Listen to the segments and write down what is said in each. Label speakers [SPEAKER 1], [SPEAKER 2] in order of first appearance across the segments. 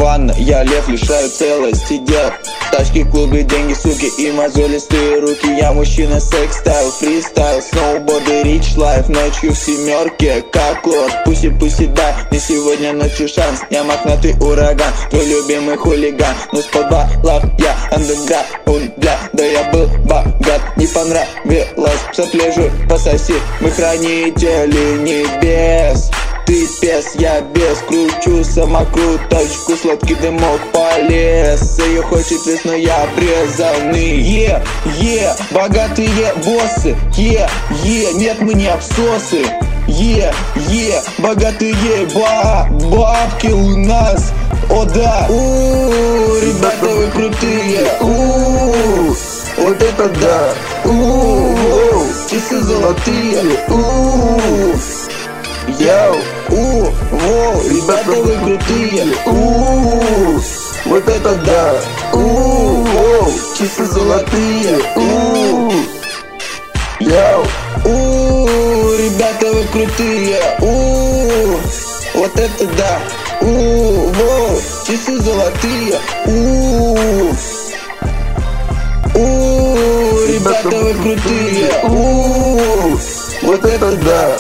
[SPEAKER 1] ванна, я лев, лишаю целости дел. Тачки, клубы, деньги, суки и мозолистые руки. Я мужчина, секс-стайл, фристайл, сноуборды, рич лайф. Ночью в семерке, как лорд. Пуси, дай мне сегодня ночью шанс. Я мохнатый ураган, твой любимый хулиган. Но с подвалов я андеграунд, бля. Да я был богат, не понравилось. Сопляжу, пососи, мы хранители небес. Ты пес, я без, кручу самокруточку, сладкий дымок полез. Ее хочет вес, но я обрезанный. Богатые боссы, нет, мы не абсосы. Богатые бабки у нас, о да. Ребята, вы крутые, вот это да. Часы золотые, ребята, вы крутые, вот это да, часы золотые, ребята, вы крутые, вот это да, часы золотые, ребята, вы крутые, вот это да.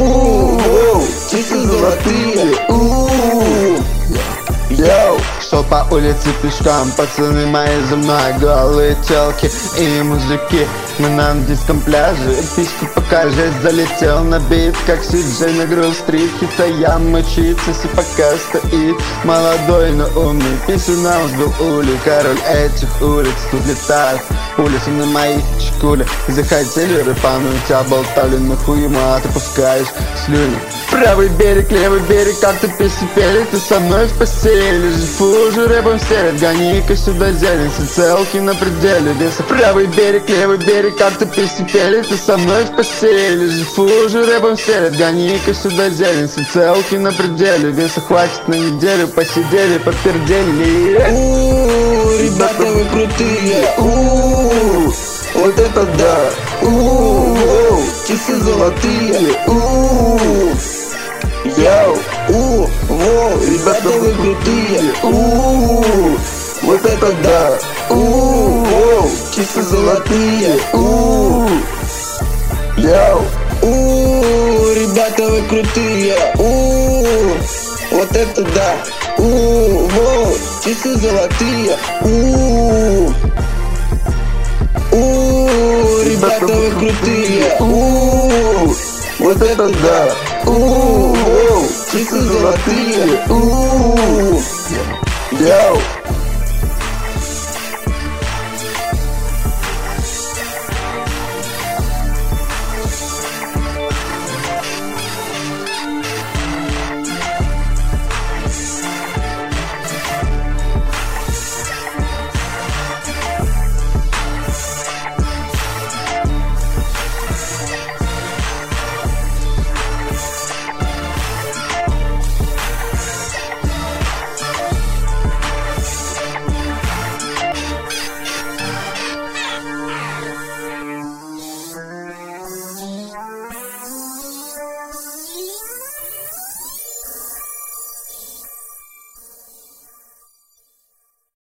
[SPEAKER 1] Часы золотые,
[SPEAKER 2] Шел по улице пешком, пацаны мои за мной, голые телки и мужики. Мы на английском пляже, письку покажи. Залетел на бит, как Си-Джей на Грилл-стрит. Хитаям мочится, си пока стоит. Молодой, но умный, писю нам сбил ули. Король этих улиц, тут летает улицы на моей чекуле. Захотели рэпануть, тебя болтали нахуй, а ты пускаешь слюни. Правый берег, левый берег, как ты песни пели. Ты со мной в постели лежишь, фужу рэпом стелят. Гони-ка сюда зелень, все целки на пределе веса. Правый берег, левый берег, как ты песни пели. Ты со мной в постели лежишь, фужу рэпом стелят. Гони-ка сюда зелень, все целки на пределе веса. Хватит на неделю, посидели, подпердели.
[SPEAKER 1] Ребята, вы крутые, вот это да, часы золотые, ребята, вы крутые, вот это да, часы золотые, ребята, вы крутые, вот это да, часы золотые, ребята, вы крутые, вот это да, часы золотые,